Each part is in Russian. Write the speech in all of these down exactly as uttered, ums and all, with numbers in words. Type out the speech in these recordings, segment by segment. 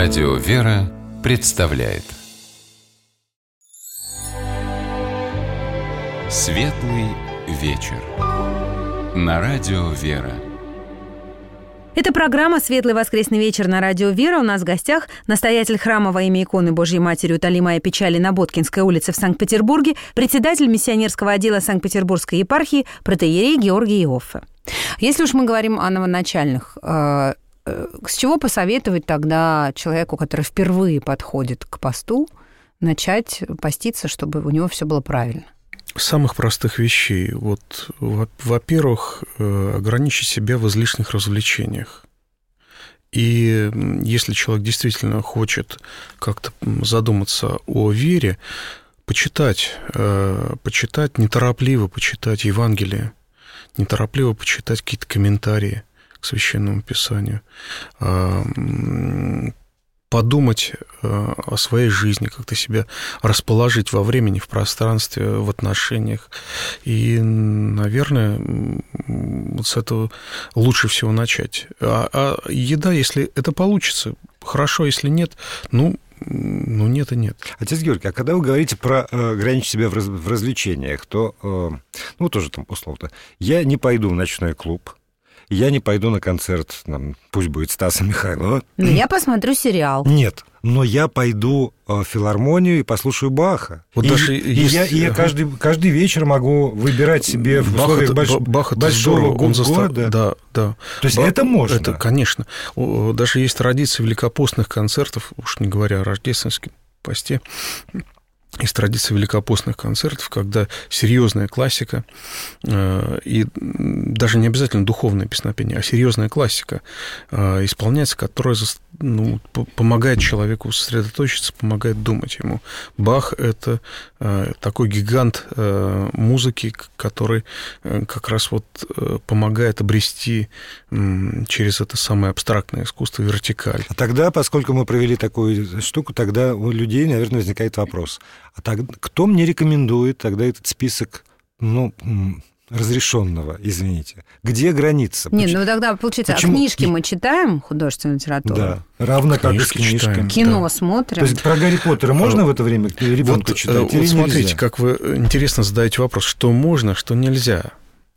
Радио «Вера» представляет Светлый вечер на Радио «Вера». Это программа «Светлый воскресный вечер» на Радио «Вера». У нас в гостях настоятель храма во имя иконы Божьей Матери Утолимая Печали на Боткинской улице в Санкт-Петербурге, председатель миссионерского отдела Санкт-Петербургской епархии протоиерей Георгий Иоффе. Если уж мы говорим о новоначальных, э, э, с чего посоветовать тогда человеку, который впервые подходит к посту, начать поститься, чтобы у него все было правильно? Самых простых вещей. Вот, во-первых, ограничить себя в излишних развлечениях. И если человек действительно хочет как-то задуматься о вере, почитать, почитать неторопливо, почитать Евангелие, неторопливо почитать какие-то комментарии к Священному Писанию, подумать о своей жизни, как-то себя расположить во времени, в пространстве, в отношениях. И, наверное, вот с этого лучше всего начать. А, а еда, если это получится, хорошо, если нет, ну, ну нет и нет. Отец Георгий, а когда вы говорите про э, ограничить себя в, раз, в развлечениях, то, э, ну, тоже там условно, я не пойду в ночной клуб, я не пойду на концерт, там, пусть будет Стаса Михайлова. Но я посмотрю сериал. Нет, но я пойду в филармонию и послушаю Баха. Вот и, даже и, есть... я, и я каждый, каждый вечер могу выбирать себе в Бах условиях это, больш... Бах большого года. Застав... Да, да. То есть Бах... это можно? Это, конечно. Даже есть традиция великопостных концертов, уж не говоря о рождественском посте, из традиции великопостных концертов, когда серьезная классика, и даже не обязательно духовное песнопение, а серьезная классика исполняется, которая, ну, помогает человеку сосредоточиться, помогает думать ему. Бах – это такой гигант музыки, который как раз вот помогает обрести через это самое абстрактное искусство вертикаль. А тогда, поскольку мы провели такую штуку, тогда у людей, наверное, возникает вопрос. А тогда, кто мне рекомендует тогда этот список, ну, разрешенного, извините? Где граница? Нет, ну тогда, получается, Почему? А книжки мы читаем, художественную литературу? Да, равно как и с книжками. Читаем, Кино да. смотрим. То есть про Гарри Поттера можно в это время ребенку вот, читать? Вот смотрите, как вы интересно задаете вопрос, что можно, что нельзя.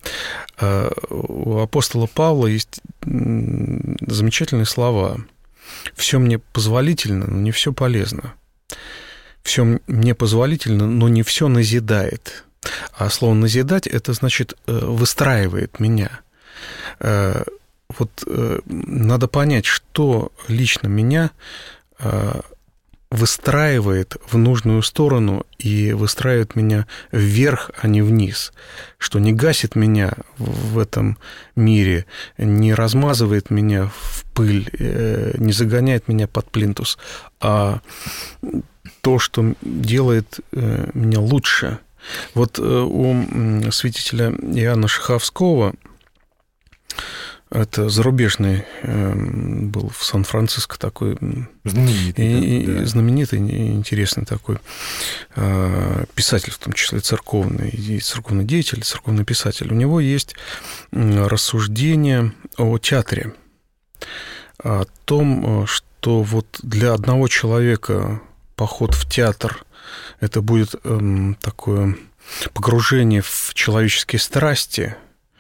У апостола Павла есть замечательные слова. «Все мне позволительно, но не все полезно». Все мне позволительно, но не все назидает. А слово «назидать» — это значит «выстраивает меня». Вот надо понять, что лично меня выстраивает в нужную сторону и выстраивает меня вверх, а не вниз, что не гасит меня в этом мире, не размазывает меня в пыль, не загоняет меня под плинтус, а то, что делает меня лучше. Вот у святителя Иоанна Шаховского, это зарубежный был в Сан-Франциско такой знаменитый, и, да, да. знаменитый и интересный такой писатель, в том числе церковный, и церковный деятель, церковный писатель. У него есть рассуждение о театре, о том, что вот для одного человека поход в театр – это будет такое погружение в человеческие страсти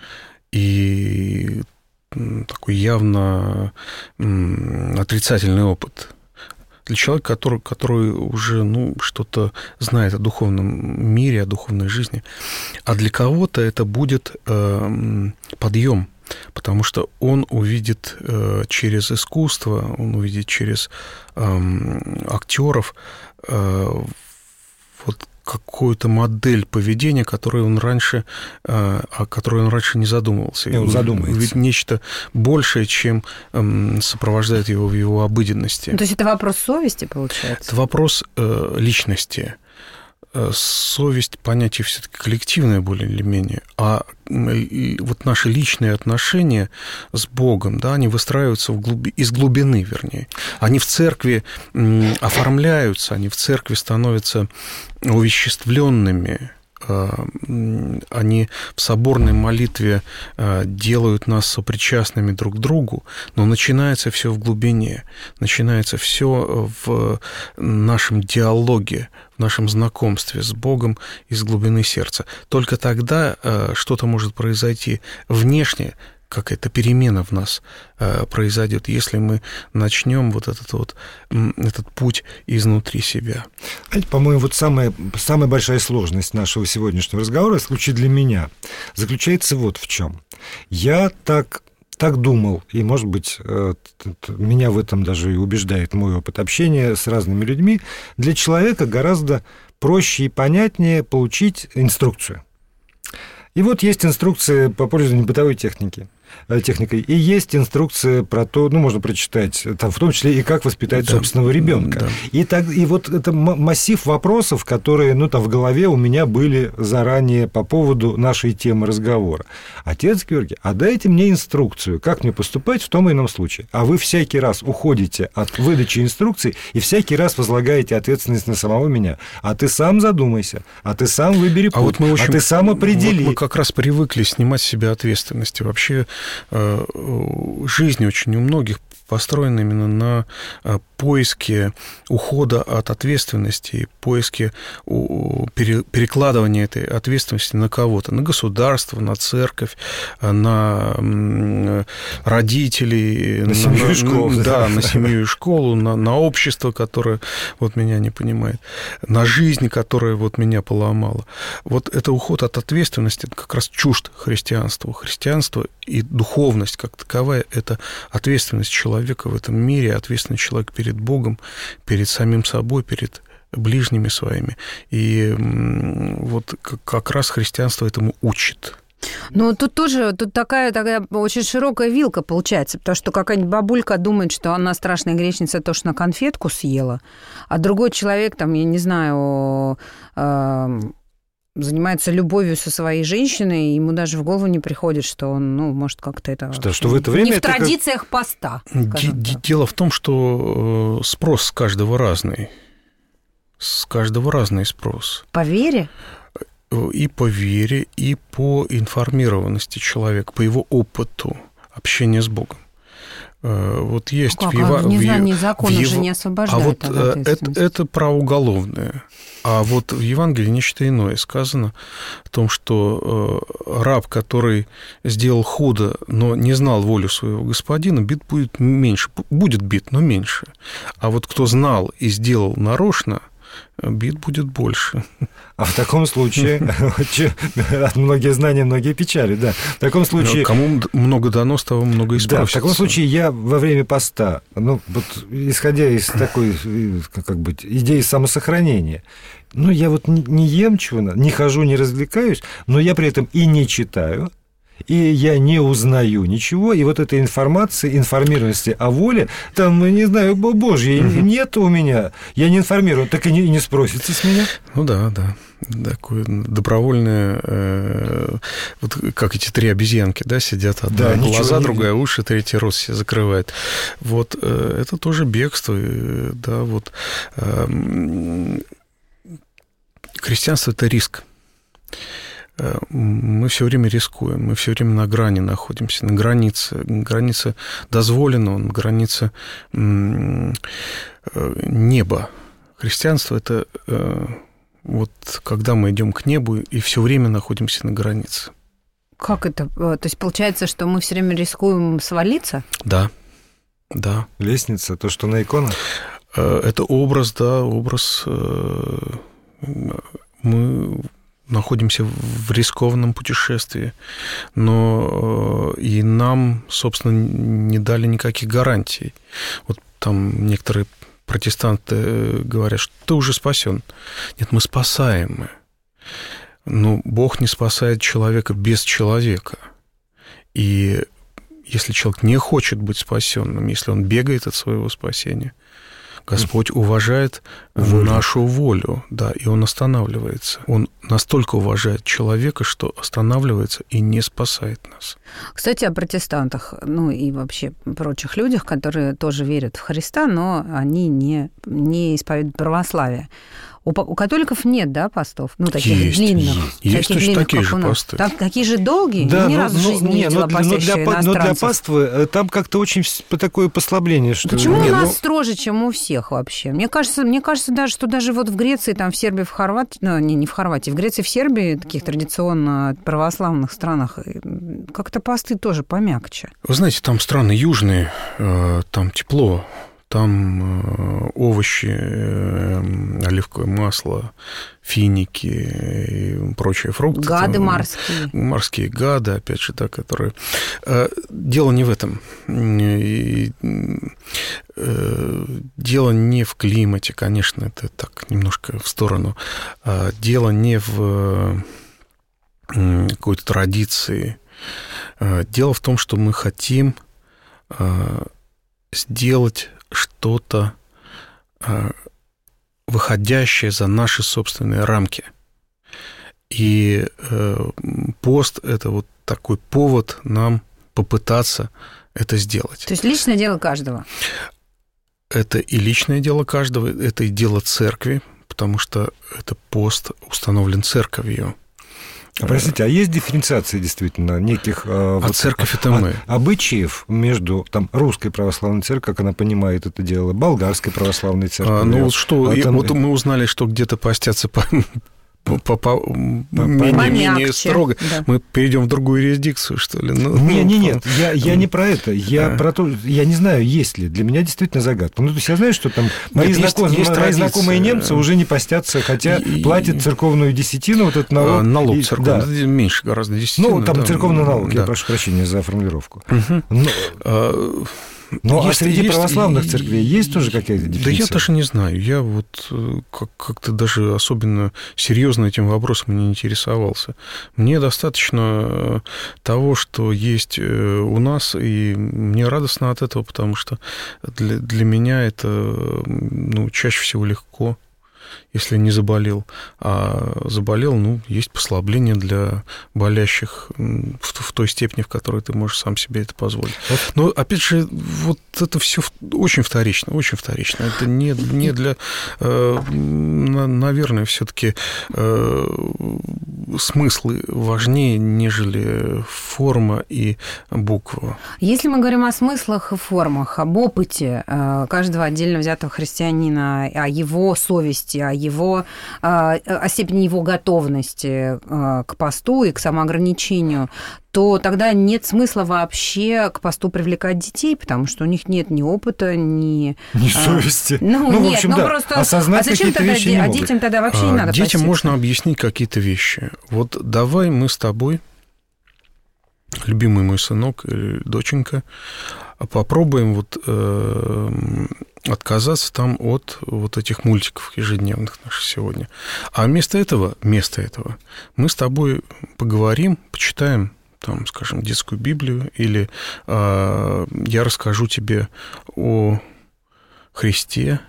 и такой явно отрицательный опыт. Для человека, который, который уже ну, что-то знает о духовном мире, о духовной жизни. А для кого-то это будет э, подъем, потому что он увидит э, через искусство, он увидит через э, актеров э, вот какую-то модель поведения, которую он раньше, о которой он раньше не задумывался. И он задумается. Ведь нечто большее, чем сопровождает его в его обыденности. Ну, то есть это вопрос совести, получается? Это вопрос личности. Совесть — понятие все-таки коллективное более или менее, а вот наши личные отношения с Богом, да, они выстраиваются в глуби... из глубины, вернее. Они в церкви оформляются, они в церкви становятся увеществленными, они в соборной молитве делают нас сопричастными друг к другу, но начинается все в глубине, начинается все в нашем диалоге, в нашем знакомстве с Богом из глубины сердца. Только тогда что-то может произойти внешне, какая-то перемена в нас э, произойдет, если мы начнем вот этот вот этот путь изнутри себя. По-моему, вот самая, самая большая сложность нашего сегодняшнего разговора, в случае для меня, заключается вот в чем. Я так, так думал, и, может быть, меня в этом даже и убеждает мой опыт общения с разными людьми, для человека гораздо проще и понятнее получить инструкцию. И вот есть инструкция по пользованию бытовой техники. техникой. И есть инструкция про то, ну, можно прочитать, там, в том числе и как воспитать да, собственного ребенка. Да. И, так, и вот это массив вопросов, которые, ну, там, в голове у меня были заранее по поводу нашей темы разговора. Отец Георгий, а дайте мне инструкцию, как мне поступать в том или ином случае. А вы всякий раз уходите от выдачи инструкций и всякий раз возлагаете ответственность на самого меня. А ты сам задумайся, а ты сам выбери путь, а, вот мы очень, а ты сам определи. Вот мы как раз привыкли снимать с себя ответственности. Вообще жизнь очень у многих построена именно на поиске ухода от ответственности, поиске перекладывания этой ответственности на кого-то, на государство, на церковь, на родителей, на, на семью и школу, да, на семью и школу, на, на общество, которое вот меня не понимает, на жизнь, которая вот меня поломала. Вот это уход от ответственности, это как раз чужд христианству. Христианство и духовность как таковая – это ответственность человека в этом мире, ответственность человека перед Богом, перед самим собой, перед ближними своими. И вот как раз христианство этому учит. Ну, тут тоже тут такая, такая очень широкая вилка получается, потому что какая-нибудь бабулька думает, что она страшная грешница, то, что на конфетку съела, а другой человек, там, я не знаю, э, занимается любовью со своей женщиной, и ему даже в голову не приходит, что он, ну, может, как-то это... Что, что в это время... Не в это традициях как... поста. Дело в том, что спрос с каждого разный. С каждого разный спрос. По вере? И по вере, и по информированности человека, по его опыту общения с Богом. Вот есть ну, как? в Ева... В незнании в... закона в... же не освобождает. А вот это, это про уголовное. А вот в Евангелии нечто иное сказано о том, что раб, который сделал худо, но не знал волю своего господина, бит будет меньше. Будет бит, но меньше. А вот кто знал и сделал нарочно, бит будет больше. А в таком случае, многие знания, многие печали, да. В таком случае... Кому много дано, с того много и спросится. Да, в таком случае я во время поста, ну, вот исходя из такой, как бы, идеи самосохранения, ну, я вот не ем чего, не хожу, не развлекаюсь, но я при этом и не читаю, и я не узнаю ничего, и вот этой информации, информированности о воле, там, не знаю, божьей угу. нет у меня, я не информирован, так и не, не спросится с меня. Ну да, да. Такое добровольное, э, вот как эти три обезьянки, да, сидят, одна да, глаза, другая уши, третий рот себе закрывает. Вот э, это тоже бегство, э, да, вот э, христианство – это риск. Мы все время рискуем, мы все время на грани находимся, на границе, на границе дозволенного, на границе неба. Христианство – это вот когда мы идем к небу и все время находимся на границе. Как это? То есть получается, что мы все время рискуем свалиться? Да, да. Лестница, то, что на иконах? Это образ, да, образ. Мы находимся в рискованном путешествии, но и нам, собственно, не дали никаких гарантий. Вот там некоторые протестанты говорят, что ты уже спасен. Нет, мы спасаемы. Но Бог не спасает человека без человека. И если человек не хочет быть спасенным, если он бегает от своего спасения, Господь уважает волю. нашу волю, да, и Он останавливается. Он настолько уважает человека, что останавливается и не спасает нас. Кстати, о протестантах, ну и вообще прочих людях, которые тоже верят в Христа, но они не, не исповедуют православие. У, у католиков нет, да, постов? Ну, таких есть, длинных. Есть, есть точно длинных, такие же посты. Так, такие же долгие? Да, Ни но, разу в жизни но, не не, видела но, но, постящих для, но для иностранцев. паствы там как-то очень такое послабление. Что... Почему не, у нас ну... строже, чем у всех вообще? Мне кажется, мне кажется даже, что даже вот в Греции, там, в Сербии, в Хорватии, ну, не, не в Хорватии, в Греции, в Сербии, таких традиционно православных странах, как-то посты тоже помягче. Вы знаете, там страны южные, там тепло, там овощи, оливковое масло, финики и прочие фрукты. Гады там, морские. Морские гады, опять же, да, которые... Дело не в этом. Дело не в климате, конечно, это так немножко в сторону. Дело не в какой-то традиции. Дело в том, что мы хотим сделать что-то, выходящее за наши собственные рамки. И пост – это вот такой повод нам попытаться это сделать. То есть личное дело каждого? Это и личное дело каждого, это и дело церкви, потому что это пост установлен церковью. Простите, а есть дифференциация действительно неких а вот, церковь это мы. обычаев между там, русской православной церковью, как она понимает это дело, болгарской православной церковью? А, ну вот что, а, там... вот мы узнали, что где-то постятся по... По, по, менее, менее строго. Да. Мы перейдем в другую юрисдикцию, что ли? Ну, не, ну, не, нет, я, я не про это. Я а. про то, я не знаю, есть ли. Для меня действительно загадка. Ну, то есть я знаю, что там мои, нет, знаком, есть, есть мои знакомые немцы уже не постятся, хотя и, платят церковную десятину, вот этот налог. Налог и, церковный, да. Меньше гораздо десятины. Ну, там да, церковный налог, да. я прошу прощения за формулировку. Угу. Но... А... Ну, есть, а среди есть, православных есть, церквей есть тоже какая-то дефиниция? Да я даже не знаю. Я вот как- как-то даже особенно серьезно этим вопросом не интересовался. Мне достаточно того, что есть у нас, и мне радостно от этого, потому что для, для меня это ну, чаще всего легко. Если не заболел, а заболел, ну, есть послабление для болящих в, в той степени, в которой ты можешь сам себе это позволить. Но, опять же, вот это все очень вторично, очень вторично. Это не, не для... Наверное, все-таки смыслы важнее, нежели форма и буква. Если мы говорим о смыслах и формах, об опыте каждого отдельно взятого христианина, о его совести, о его, о степени его готовности к посту и к самоограничению, то тогда нет смысла вообще к посту привлекать детей, потому что у них нет ни опыта, ни... Ни совести. Ну, ну нет, в общем, ну да. просто... Осознать а зачем какие-то тогда... вещи не А могут. детям тогда вообще не надо Детям поститься. можно объяснить какие-то вещи. Вот давай мы с тобой, любимый мой сынок или доченька, попробуем вот э, отказаться там от вот этих мультиков ежедневных наших сегодня. А вместо этого, вместо этого мы с тобой поговорим, почитаем там, скажем, детскую Библию, или э, я расскажу тебе о Христе,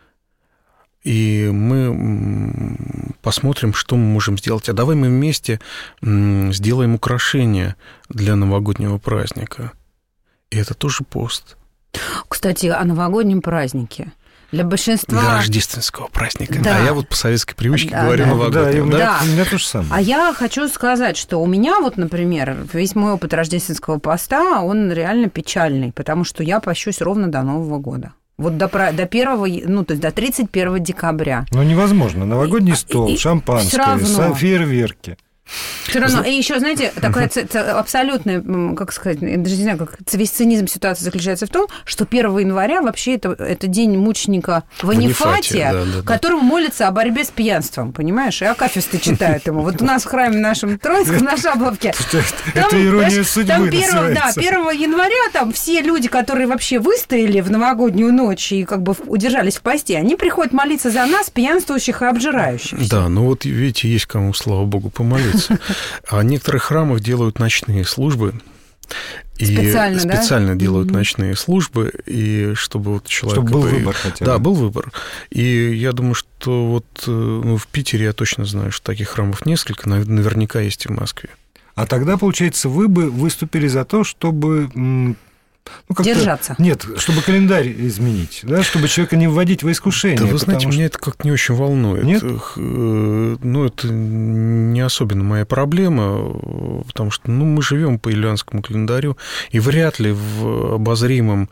и мы посмотрим, что мы можем сделать. А давай мы вместе сделаем украшения для новогоднего праздника. И это тоже пост. Кстати, о новогоднем празднике. Для большинства... Для рождественского праздника. Да. А я вот по советской привычке да, говорю да. новогоднего. Да, да? У меня то же самое. А я хочу сказать, что у меня вот, например, весь мой опыт рождественского поста, он реально печальный, потому что я пощусь ровно до Нового года. Вот до, до первого, ну, то есть до тридцать первого декабря. Ну, невозможно. Новогодний стол, и, шампанское, фейерверки. Все равно. И еще, знаете, такая абсолютная, как сказать, я даже не знаю, как весь цинизм ситуации заключается в том, что первого января вообще это, это день мученика Ванифатия, да, да, которому да. молятся о борьбе с пьянством, понимаешь? И акафисты читают ему. Вот у нас в храме нашем Троицком на Шабловке. Это ирония судьбы называется. Да, первого января там все люди, которые вообще выстояли в новогоднюю ночь и как бы удержались в посте, они приходят молиться за нас, пьянствующих и обжирающих. Да, ну вот видите, есть кому, слава богу, помолиться. А в некоторых храмах делают ночные службы. И специально, специально да? делают mm-hmm. ночные службы, и чтобы вот человек... Чтобы был бы... выбор хотя бы. Да, был выбор. И я думаю, что вот ну, в Питере я точно знаю, что таких храмов несколько, наверняка есть и в Москве. А тогда, получается, вы бы выступили за то, чтобы... Ну, Ну, держаться. Нет, чтобы календарь изменить, да, чтобы человека не вводить во искушение. Да вы знаете, что... меня это как-то не очень волнует. Нет? Ну, это не особенно моя проблема, потому что ну, мы живем по юлианскому календарю, и вряд ли в обозримом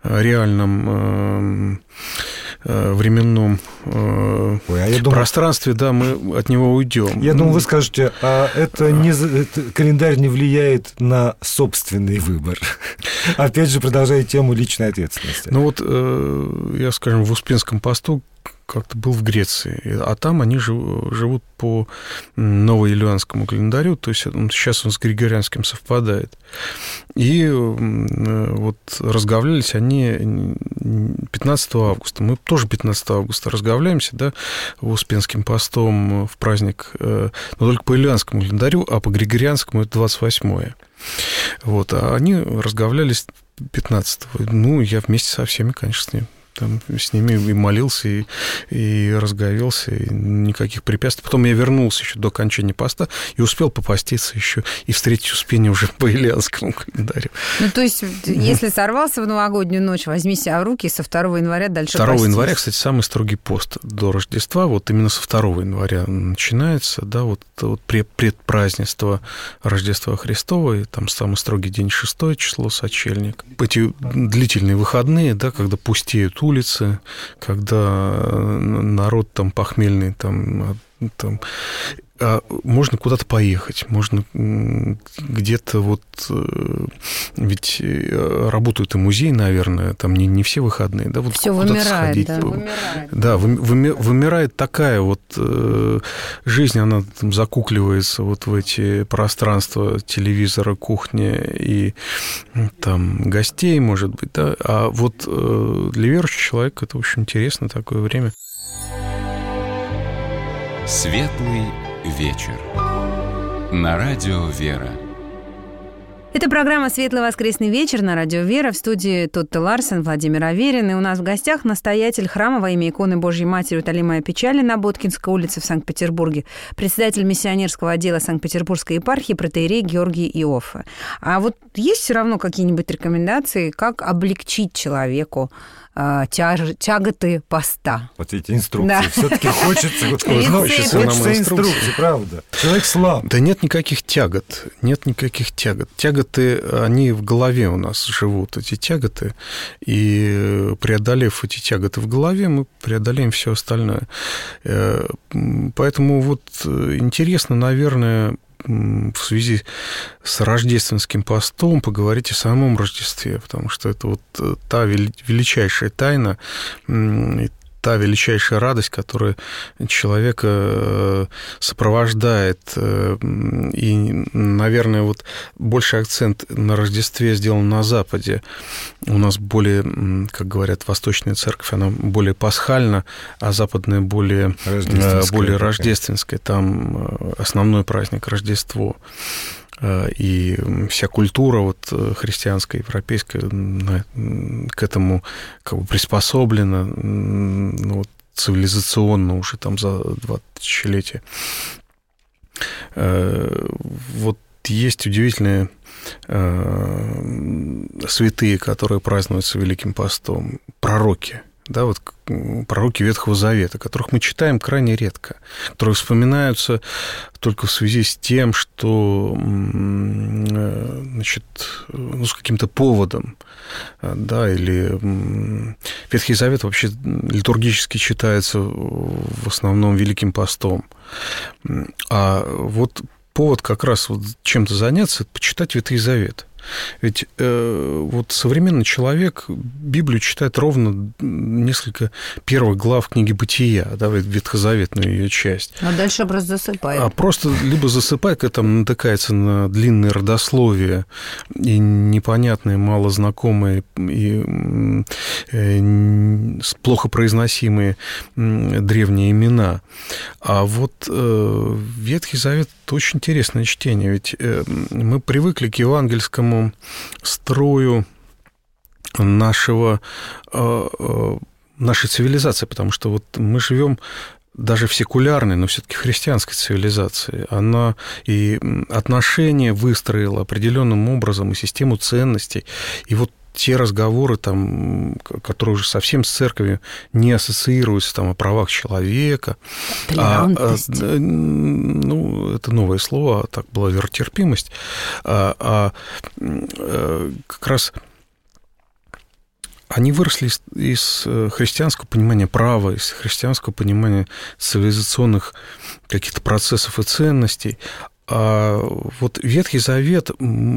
реальном э, временном э, Ой, а я думал... пространстве, да, мы от него уйдем. Я думаю, вы скажете, а это не это, календарь не влияет на собственный выбор. Опять же, продолжая тему личной ответственности. Ну вот э, я, скажем, в Успенском посту как-то был в Греции, а там они живут по новоюлианскому календарю, то есть сейчас он с григорианским совпадает. И вот разговлялись они пятнадцатого августа. Мы тоже пятнадцатого августа разговляемся, да, Успенским постом в праздник, но только по юлианскому календарю, а по григорианскому это двадцать восьмое. Вот, а они разговлялись пятнадцатого. Ну, я вместе со всеми, конечно, с ними. Там с ними и молился, и, и разговелся, и никаких препятствий. Потом я вернулся еще до окончания поста и успел попаститься еще и встретить Успение уже по юлианскому календарю. Ну, то есть, если сорвался в новогоднюю ночь, возьми себя в руки и со второго января дальше второго постись. января, кстати, самый строгий пост до Рождества. Вот именно со второго января начинается, да, вот, вот предпразднество Рождества Христова, и там самый строгий день шестое число, сочельник. Эти длительные выходные, да, когда пустеют улицы, когда народ там похмельный, там, там а можно куда-то поехать, можно где-то вот... Ведь работают и музеи, наверное, там не, не все выходные, да, вот все куда-то вымирает, сходить. да. Вымирает. Да, выми, вымирает такая вот жизнь, она там закукливается вот в эти пространства телевизора, кухни и там гостей, может быть, да, а вот для верующего человека это очень интересно такое время. Светлый вечер. На радио «Вера». Это программа «Светлый воскресный вечер» на радио «Вера». В студии Тотта Ларсен, Владимир Аверин. И у нас в гостях настоятель храма во имя иконы Божьей Матери Уталимая Печали на Боткинской улице в Санкт-Петербурге, председатель миссионерского отдела Санкт-Петербургской епархии протоиерей Георгий Иоффе. А вот есть все равно какие-нибудь рекомендации, как облегчить человеку Тяж, тяготы поста? Вот эти инструкции. Да. Все-таки хочется, хочется нам инструкции, правда. Человек слаб. Да нет никаких тягот, нет никаких тягот. Тяготы, они в голове у нас живут, эти тяготы, и преодолев эти тяготы в голове, мы преодолеем все остальное. Поэтому вот интересно, наверное, в связи с рождественским постом поговорить о самом Рождестве, потому что это вот та величайшая тайна, та величайшая радость, которая человека сопровождает. И, наверное, вот больше акцент на Рождестве сделан на Западе. У нас более, как говорят, восточная церковь, она более пасхальна, а западная более рождественская. Более рождественская. Там основной праздник Рождество. И вся культура вот христианская, европейская к этому как бы приспособлена, ну, вот, цивилизационно уже там за два тысячелетия. Вот есть удивительные святые, которые празднуются Великим постом, пророки. Да, вот пророки Ветхого Завета, которых мы читаем крайне редко, которые вспоминаются только в связи с тем, что, значит, ну, с каким-то поводом, да, или Ветхий Завет вообще литургически читается в основном Великим постом, а вот повод как раз вот чем-то заняться, это почитать Ветхий Завет. Ведь э, вот современный человек Библию читает ровно несколько первых глав книги Бытия, да, ветхозаветную ее часть. А дальше просто засыпает. А просто либо засыпает, когда там натыкается на длинное родословие и непонятные, малознакомые и э, плохо произносимые древние имена. А вот э, Ветхий Завет – это очень интересное чтение, ведь э, мы привыкли к евангельскому строю нашего, нашей цивилизации, потому что вот мы живем даже в секулярной, но все-таки христианской цивилизации. Она и отношения выстроила определенным образом, и систему ценностей. И вот те разговоры, там, которые уже совсем с церковью не ассоциируются, там, о правах человека. Толерантность. А, а, ну, это новое слово, а так была веротерпимость. А, а, а как раз они выросли из, из христианского понимания права, из христианского понимания цивилизационных каких-то процессов и ценностей. А вот Ветхий Завет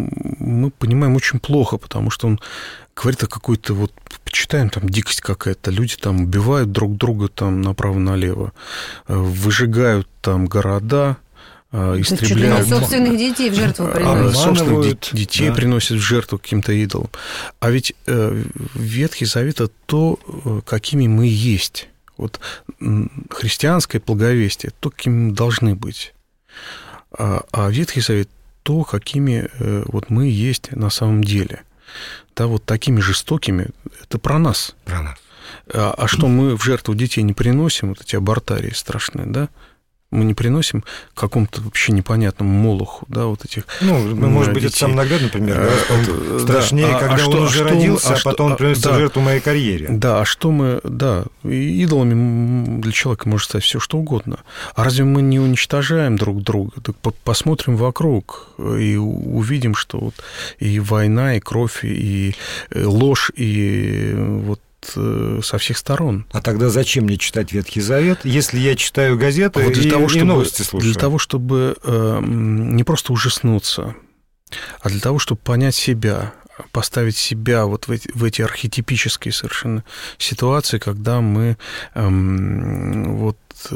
мы понимаем очень плохо, потому что он говорит о какой-то, вот, почитаем, там, дикость какая-то, люди там убивают друг друга там направо-налево, выжигают там города, истребляют... Чуть ли собственных детей в жертву приносят. Собственных детей да. приносят в жертву каким-то идолам. А ведь Ветхий Завет – это то, какими мы есть. Вот христианское благовестие – то, какими мы должны быть. А, а Ветхий Завет – то, какими вот мы есть на самом деле. Да, вот такими жестокими – это про нас. Про нас. А, а что мы в жертву детей не приносим, вот эти абортарии страшные, да? Мы не приносим какому-то вообще непонятному молоху, да, вот этих. Ну, может быть, детей. Это сам наглядный пример. Да, страшнее, да. когда а он что, уже а родился, а, а потом он приносит да, жертву моей карьере. Да, а что мы, да, идолами для человека может стать все что угодно. А разве мы не уничтожаем друг друга? Так посмотрим вокруг и увидим, что вот и война, и кровь, и ложь, и вот со всех сторон. А тогда зачем мне читать Ветхий Завет, если я читаю газеты вот для и, того, чтобы, и новости слушаю? Для того, чтобы э, не просто ужаснуться, а для того, чтобы понять себя, поставить себя вот в эти, в эти архетипические совершенно ситуации, когда мы э, вот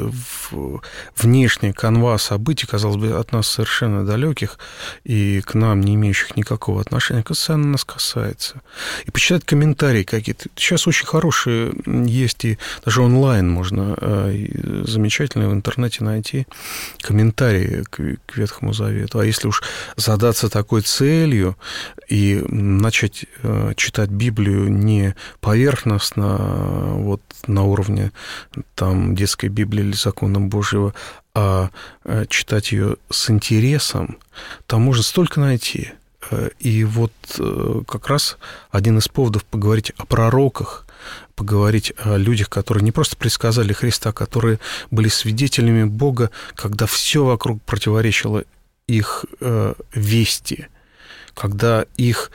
в внешняя канва событий, казалось бы, от нас совершенно далеких и к нам не имеющих никакого отношения, касательно нас касается. И почитать комментарии какие-то. Сейчас очень хорошие есть, и даже онлайн можно замечательно в интернете найти комментарии к, к Ветхому Завету. А если уж задаться такой целью и начать читать Библию не поверхностно, вот на уровне там детской Библии или закона Божьего, а читать ее с интересом, там можно столько найти. И вот как раз один из поводов поговорить о пророках, поговорить о людях, которые не просто предсказали Христа, которые были свидетелями Бога, когда все вокруг противоречило их вести, когда их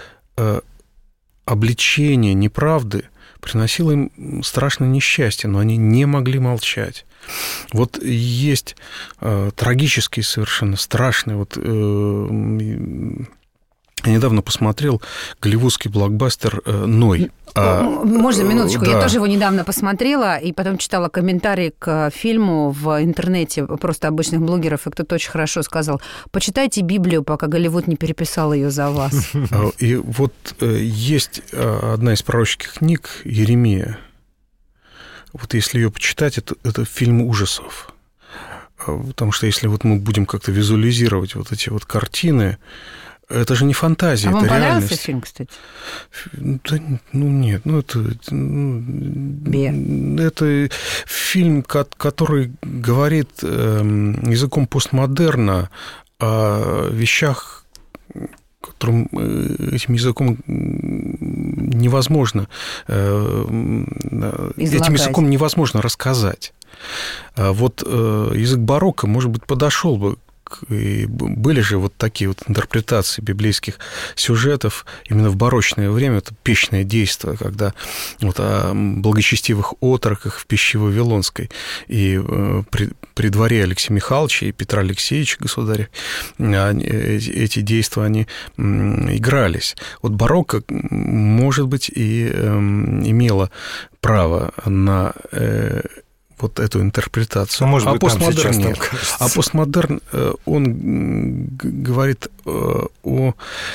обличение неправды приносило им страшное несчастье, но они не могли молчать. Вот есть э, трагические, совершенно страшные. Вот, э, я недавно посмотрел голливудский блокбастер «Ной». А, Можно минуточку? Да. Я тоже его недавно посмотрела, и потом читала комментарии к фильму в интернете просто обычных блогеров, и кто-то очень хорошо сказал: почитайте Библию, пока Голливуд не переписал ее за вас. И вот есть одна из пророческих книг Еремия. Вот если ее почитать, это, это фильм ужасов. Потому что если вот мы будем как-то визуализировать вот эти вот картины, это же не фантазия, а это вам реальность. понравился фильм, кстати? Да, ну, нет, ну, это... Ну, это фильм, который говорит языком постмодерна о вещах, которым этим языком невозможно... Излагать. Этим языком невозможно рассказать. Вот язык барокко, может быть, подошел бы. И были же вот такие вот интерпретации библейских сюжетов именно в барочное время, это пищное действие, когда вот о благочестивых отроках в пище Вавилонской и при, при дворе Алексея Михайловича и Петра Алексеевича, государя, эти действия, они игрались. Вот барокко, может быть, и имело право на вот эту интерпретацию. Ну, может а быть, постмодерн нет. А постмодерн, он говорит о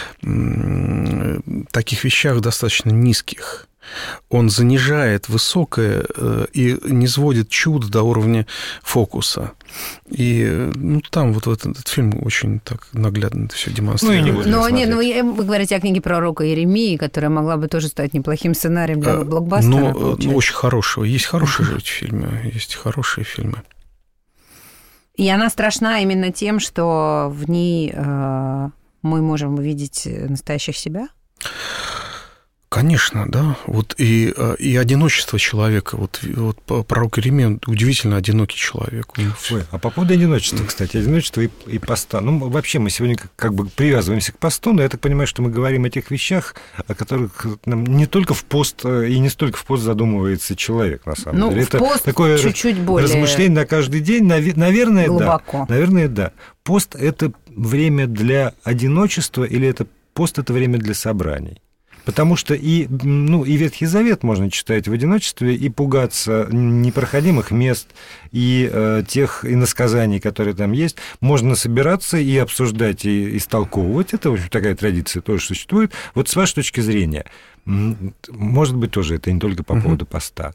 таких вещах достаточно низких. Он занижает высокое и не сводит чудо до уровня фокуса. И ну, там вот этот, этот фильм очень так наглядно это все демонстрирует. Ну, не но, не, ну, вы говорите о книге пророка Иеремии, которая могла бы тоже стать неплохим сценарием для блокбастера. Но, ну, очень хорошего. Есть хорошие же фильмы, есть хорошие фильмы. И она страшна именно тем, что в ней э, мы можем увидеть настоящих себя? Конечно, да. Вот и, и одиночество человека. Вот, вот пророк Иеремия удивительно одинокий человек. Ой, а по поводу одиночества, кстати, одиночество и, и поста. Ну, вообще мы сегодня как, как бы привязываемся к посту, но я так понимаю, что мы говорим о тех вещах, о которых нам не только в пост и не столько в пост задумывается человек, на самом ну, деле. Это пост такое чуть-чуть более размышление на каждый день. Наверное, глубоко. да. Наверное, да. Пост – это время для одиночества или это пост – это время для собраний? Потому что и, ну, и Ветхий Завет можно читать в одиночестве и пугаться непроходимых мест, и э, тех иносказаний, которые там есть. Можно собираться и обсуждать, и истолковывать. Это, в общем, такая традиция тоже существует. Вот с вашей точки зрения, может быть, тоже это не только по поводу поста.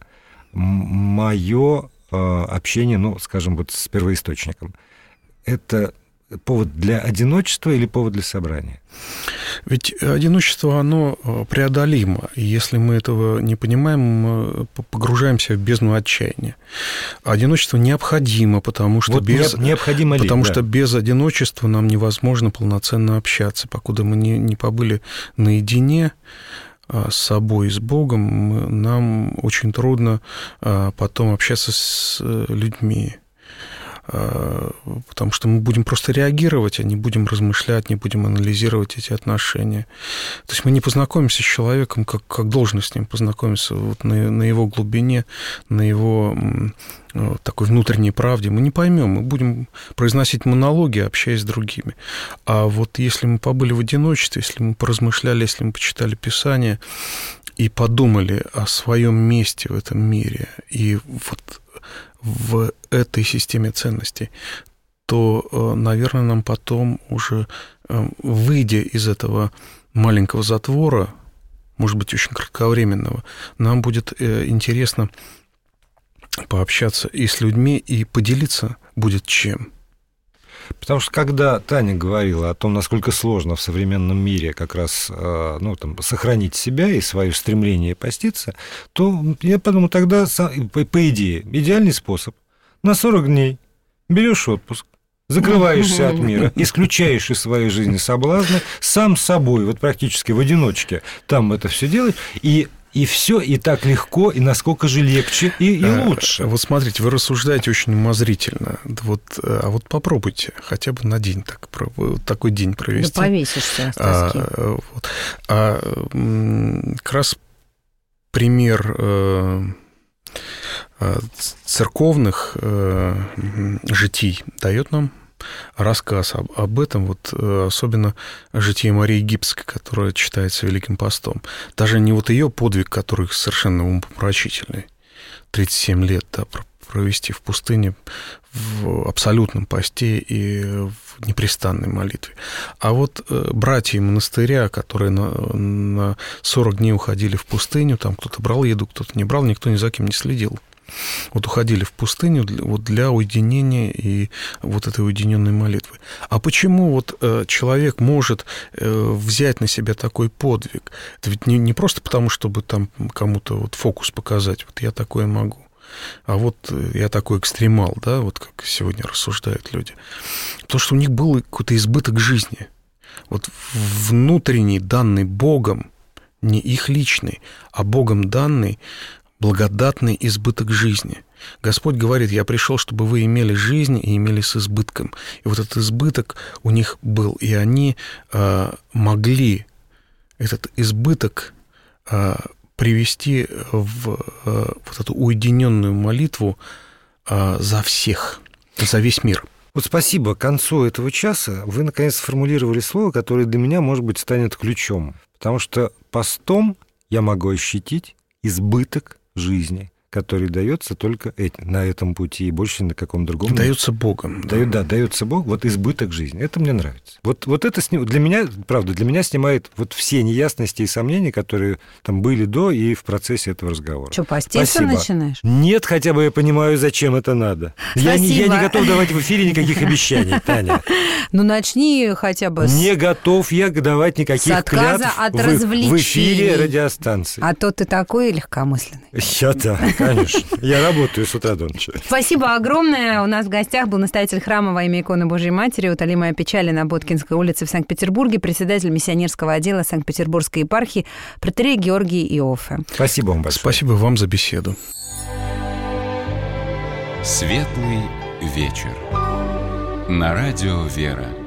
Мое э, общение, ну, скажем, вот с первоисточником, это повод для одиночества или повод для собрания? Ведь одиночество, оно преодолимо. И если мы этого не понимаем, мы погружаемся в бездну отчаяния. Одиночество необходимо, потому что, вот без, необходимо ли, потому да. что без одиночества нам невозможно полноценно общаться. Покуда мы не, не побыли наедине с собой, с Богом, нам очень трудно потом общаться с людьми. Потому что мы будем просто реагировать, а не будем размышлять, не будем анализировать эти отношения. То есть мы не познакомимся с человеком, как, как должно с ним познакомиться вот на, на его глубине, на его вот, такой внутренней правде. Мы не поймем, мы будем произносить монологи, общаясь с другими. А вот если мы побыли в одиночестве, если мы поразмышляли, если мы почитали Писание и подумали о своем месте в этом мире, и вот в этой системе ценностей, то, наверное, нам потом уже, выйдя из этого маленького затвора, может быть, очень кратковременного, нам будет интересно пообщаться и с людьми, и поделиться будет чем. Потому что когда Таня говорила о том, насколько сложно в современном мире как раз ну, там, сохранить себя и свое стремление поститься, то я подумал, тогда, по идее, идеальный способ. На сорок дней берешь отпуск, закрываешься от мира, исключаешь из своей жизни соблазны, сам с собой, вот практически в одиночке, там это все делаешь, и И все, и так легко, и насколько же легче, и, и лучше. Вот смотрите, вы рассуждаете очень умозрительно. Вот, а вот попробуйте хотя бы на день так, вот такой день провести. Да повесишься с тоски. А, вот. а как раз пример церковных житий дает нам рассказ об, об этом, вот особенно житие Марии Египетской, которая читается Великим постом. Даже не вот ее подвиг, который совершенно умопомрачительный, тридцать семь лет да, провести в пустыне в абсолютном посте и в непрестанной молитве. А вот братья монастыря, которые на, на сорок дней уходили в пустыню, там кто-то брал еду, кто-то не брал, никто ни за кем не следил. Вот уходили в пустыню вот для уединения и вот этой уединенной молитвы. А почему вот человек может взять на себя такой подвиг? Это ведь не, не просто потому, чтобы там кому-то вот фокус показать, вот я такое могу, а вот я такой экстремал, да, вот как сегодня рассуждают люди. Потому что у них был какой-то избыток жизни. Вот внутренний, данный Богом, не их личный, а Богом данный, благодатный избыток жизни. Господь говорит, я пришел, чтобы вы имели жизнь и имели с избытком. И вот этот избыток у них был, и они э, могли этот избыток э, привести в э, вот эту уединенную молитву э, за всех, за весь мир. Вот спасибо. К концу этого часа вы, наконец, сформулировали слово, которое для меня, может быть, станет ключом. Потому что постом я могу ощутить избыток жизни, который дается только на этом пути и больше ни на каком другом. Дается Богом. Да, да, дается Бог, вот избыток жизни. Это мне нравится. Вот, вот это для меня, правда, для меня снимает вот все неясности и сомнения, которые там были до и в процессе этого разговора. Что, поститься начинаешь? Нет, хотя бы я понимаю, зачем это надо. Я не, я не готов давать в эфире никаких обещаний, Таня. Ну, начни хотя бы с... Не готов я давать никаких клятв от в, в эфире радиостанции. А то ты такой легкомысленный. Я да. Конечно. Я работаю с утра до ночи. Спасибо огромное. У нас в гостях был настоятель храма во имя иконы Божьей Матери Уталима Печали на Боткинской улице в Санкт-Петербурге, председатель миссионерского отдела Санкт-Петербургской епархии протоиерей Георгий Иоффе. Спасибо вам большое. Спасибо вам за беседу. Светлый вечер. На радио «Вера».